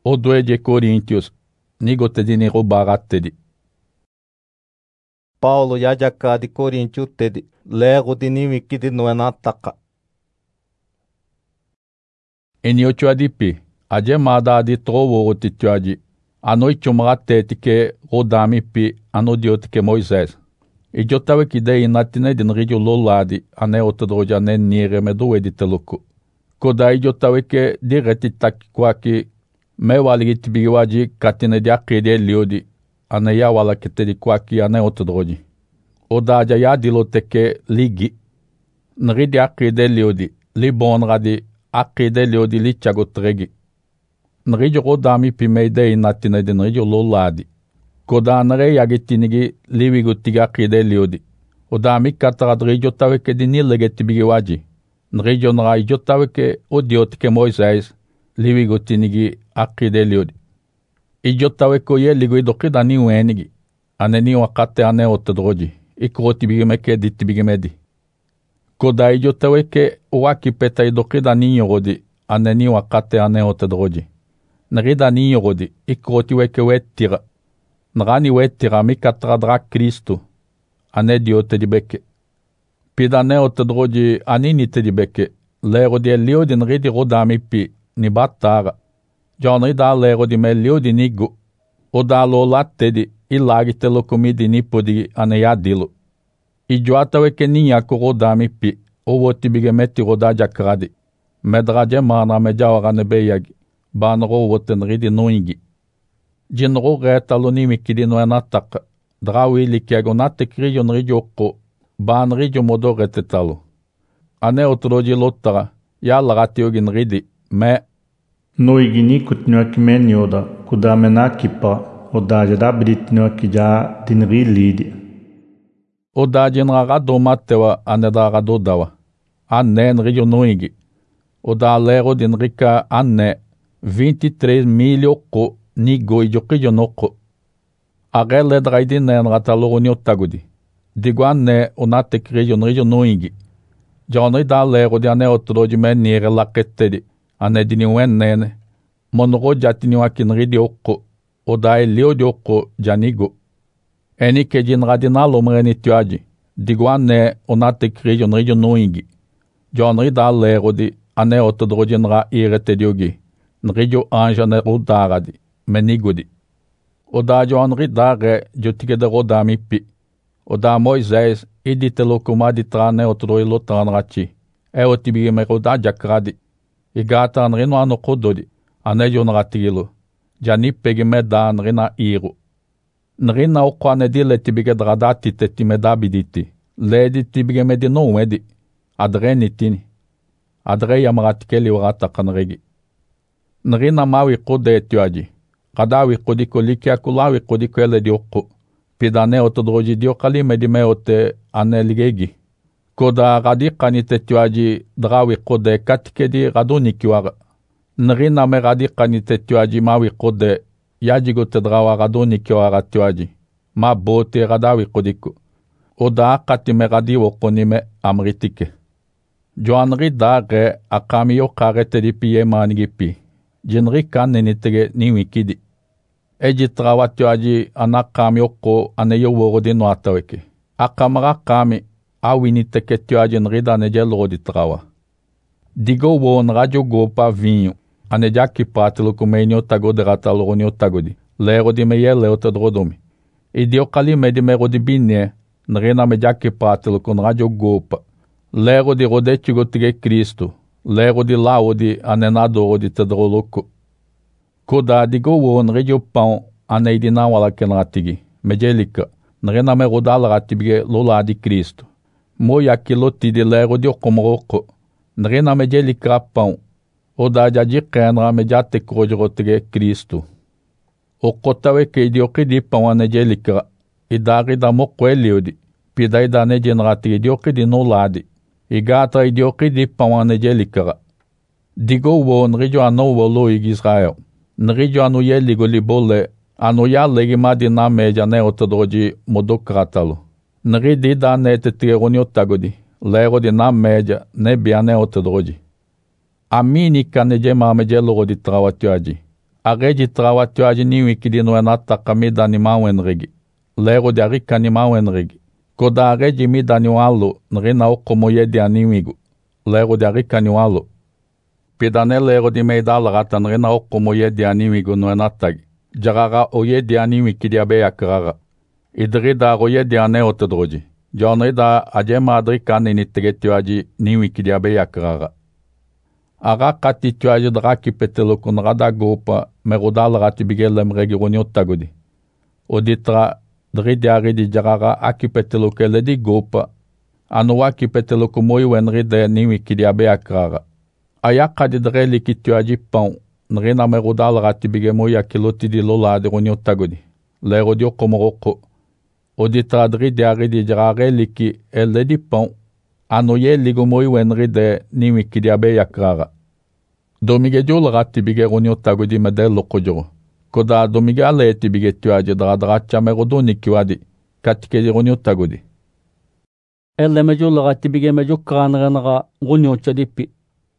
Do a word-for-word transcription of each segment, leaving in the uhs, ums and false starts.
O due de Coríntios, nigotedini rubaratedi. Paulo yajaka di Coríntios tedi, lego di niwikidi nuenataka. Eniochuadipi, ajemada di trovo otituadi, anoichumratete rodamipi anodiotike Moisés. Idiotawe kidei inatine din ridio loladi, ane otodroja ne nire medu editeluku. Koda idiotawe ke direti takikwaki, me waligiti bigiwaji katine di akide liodi, ane ya wala ketedi kwaki ane otodroji. Oda aja ya diloteke ligi, nridi akide liodi, li bonradi akide liodi li chagotregi. Nridio rodami pimeide inatine din ridio loladi. Koda nare yagitinigi liwigutiga akide liodi. Oda mi katarad tawe ke dini legeti bigiwaji. Nridio nra ijotawe ke odiotike Moisés, liwigotinigi akide liodi. Ijotawe ko ye ligoidokida ni wenigi. Ane ni wakate ane otodroji. Ikroti bigimeke diti bigimedi. Koda ijotawe ke waki peta idokida ni yorodi. Ane ni wakate ane otodroji. Nrida ni yorodi. Ikroti weke wetira. Nrani wetira mi katradra Kristo. Ane diote di beke. Pidane otodroji anini te di beke. Lero di liodi nridi rodami pi. Ni batara. Jonri da lero di me liodi nigu. O da lo latedi. Ilagi te lo comidi ni podi ane yadilo. I joata weke ni yako rodami pi. O woti bigemeti roda jakradi. Medraje mana me jawara ne beyagi. Banro woten ridi noingi. Jinro retalo ni mikidi no enataka. Drawi likiago nate kriyo nrijoko. Ban rijo modo retetalo. Ane otoroji lotara. Ya lagati ogin ridi. Me. Noigini kutnyoki menyoda. Kudamena kipa. Odajada britnyoki ja dinri lidi. Odajin ragado matewa aneda ragado dawa. Ane nrijo noigi. Oda lero din rika ane. vinte e três mil oko ni goi jokijo noko. Age ledrai di nen ratalo ni otagudi. Diguan ne onate krijo nrijo noingi. Jonri da lero di ane otroji me nire laketedi. Ane dini wen nene. Monro jatini wakin ridi oko. Oda e leo di oko janigo. Eni ke jin radinalo mreni tuaji. Diguan ne onate krijo nrijo noingi. Jonri da lero di ane otrodroji nra irete diogi. Nrijo anja ne rodaradi, menigodi. Oda jonri dare jotige de rodami pi. Oda Moisés idite lokumadi trane otroi lotranrachi. E otibige me roda jakradi. Igata anrino ano kododi, ane jonratilo. Jani pegi me da anrina iru. Nrina okwane di le tibige dradati te time dabiditi. Ledi tibige me di no wedi. Adre nitini. Adre yamratikeli urata kanregi. Nrina mawi kode etuaji. Kadawi kodiko likia kulawi kodiko ele dioko. Pidane otodroji diokali medime ote ane ligegi. Koda radikani tetuaji drawi kode katikedi raduni kiwara. Nrina me radikani tetuaji mawi kode yajigo te drawa raduni kiwara tuaji. Ma bote radawi kodiko. Oda akati me radiwo konime amritike. Joanri dare akamiyo karete di piye manigipi. Jinri kanne nitege ni wikidi. Eji trawatyo aji anakami oko aneyo woro di nuataweke. Akamara kami awini teke tyo aji nrida neje lodi trawa. Digo wo nrajo go pa vinho. Aneja ki patilo kumeni otago de ratalo ni otagodi. Lero di meye leo te drodomi. Idio kali medi mero di bine. Nrena meja ki patilo kun rajo go pa. Lero di rode chigo tige Kristo. Lero di lao di anenadoro di tedroloko. Koda digo wo nrejo pão aneidi na wala kenratigi. Mejelika. Nrena me rodala ratibige lola di Cristo. Moya kiloti di lero di okomroko. Nrena mejelika pão. Oda jadi kenra mejate krojrotige Cristo. Okotawe ke di okidi pão anejelika. Idari da moko eliodi. Pidai da nejenratigi di okidi noladi. Igata idioki di pawane jelikara. Digo wo nrijo ano wo lo ig Israel. Nrijo anu ye ligo libole, anu ya legima di na meja ne otodroji modokratalo. Nridi da ne te tironi otagodi, lero di na meja ne biane otodroji. Amini ka neje ma meje loro di trawatioaji. Areji trawa tuaji niwi kidi nuenata kamida ni mawenrigi. Lero di arika ni mawenrigi. Koda areji mida ni walo nrina oko moyedi aniwigu. Lero di arika ni walo. Pidane lero di meida lagata nrina oko moyedi aniwigu nuenatagi. Jaraga oyedi aniwi kidi abeya karaga. Idrida oyedi ane otodroji. Jonrida ajema adrika ni nitegetuaji niwi kidi abeya karaga. Aga kati tuaji draki petelo kun rada gopa merodal rati bigelem regi ronyotagodi. Oditra dridi aridi jaraga aki petelo kele di gopa anu aki petelo kumoi wenride niwi kidi abe akraga. Ayaka di dreli ki tuaji pão nrina merodal rati bigemoya kiloti di lola de ronyotagodi. Lero dio komoroko. Oditra dridi aridi jaraga liki ele di pão anu ye ligomoi wenride niwi kidi abe akraga. Domige jol rati bige ronyo tagodi medel lokojoro. Koda domige ale eti bige tuaje dradacha merodoni kiwadi katike ronyo tagodi. Elle me jol rati bige me jokran renra ronyo chadipi.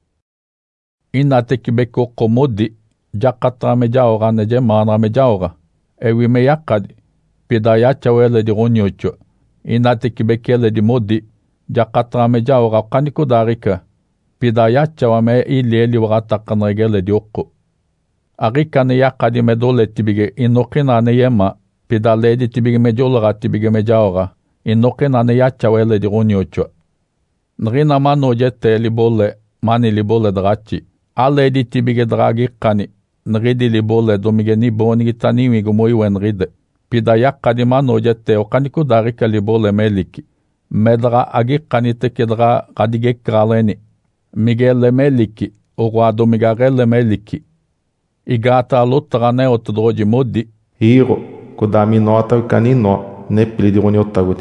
Ina teki beko komodi jakatra me jaora neje manra me jaora. Ewi me yakadi pidaya chawele di ronyo cho. Ina teki bekele di modi jakatra me jaora kaniko darika. Pidaya chawame ileli wagata kanregele di okko. Arika ne yakadi medole tibige inokina ne yema pidale di tibige mejola tibige mejaora inokina ne yachawele di ronyocho. Nrina mano jette libole mani libole drachi. Ale di tibige dragi kani nridi libole domige ni boni taniwi gumoi wenride. Pidaya kadi mano jette okaniku darika libole meliki. Medra agi kani tekedra kadige kraleni. Miguel Meliki, o guado Miguel Meliki. Igata lutrane otodroji modi. Hiro, kodami nota kanino, ne plidi ronyotagodi.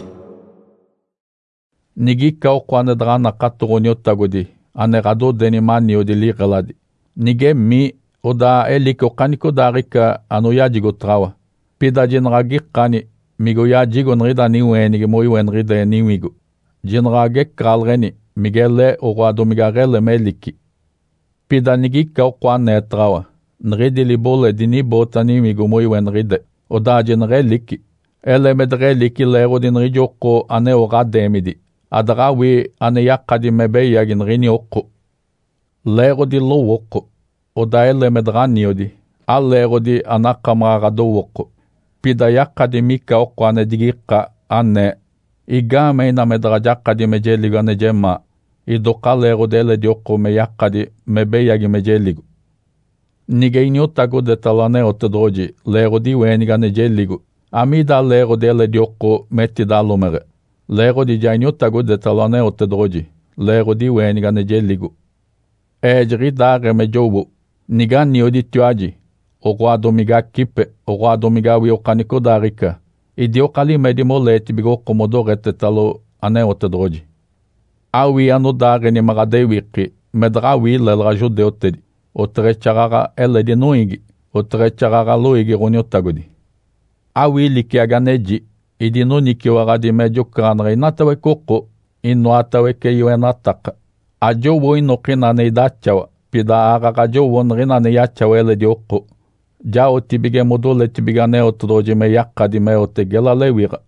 Nigika o kwane drana kato ronyotagodi, ane rado denimani o dili reladi. Nige mi, oda eliko kaniko darika anoyajigo trawa. Pida jinragi kani, migo yajigo nrida niwe nige moiwe nrida niwigo. Jinrage kralreni. Miguel o guado Miguel Meliki. Pida nigika o kwane trawa. Nridi libole dini botani migumoi wenride. O da jenre liki. Ele medre liki lero din rijoko ane o rademidi. Adrawi ane yakadi mebe yagin rini oko. Lero di lo oko. O da ele medrani odi. A lero di anakama rado oko. Pida yakadi mika o kwane digika ane. Igame ina medrajakadi mejeliga nejema. Idoka lero dele di oko me yakadi mebe yagi mejeligu. Nige inyotago de talane otodroji, lero di weniga nejeligu. Amida lero dele di oko meti da lumere. Lero di jainyotago de talane otodroji, lero di weniga nejeligu. Ejri dare me jobu, niga nio di tuaji. O guado miga kipe, o guado miga wi okaniko darika. Idi okali medi moleti bigo komodorete talo ane otodroji. Awi anu dare ni magade wiki, medra wi lelra jude otedi. O tre charaga ele di nuigi, o tre charaga luigi ronyotagodi. Awi liki aganeji, idi no niki waradi mejo kranre inatawe koko, ino atawe ke yue nataka. Ajo wo inokina ne idachawa, pida agaga jo wo nrina ne yachawa ele di oko. Ja o tibige modole tibigane otodroji me yakadi me otegela lewira.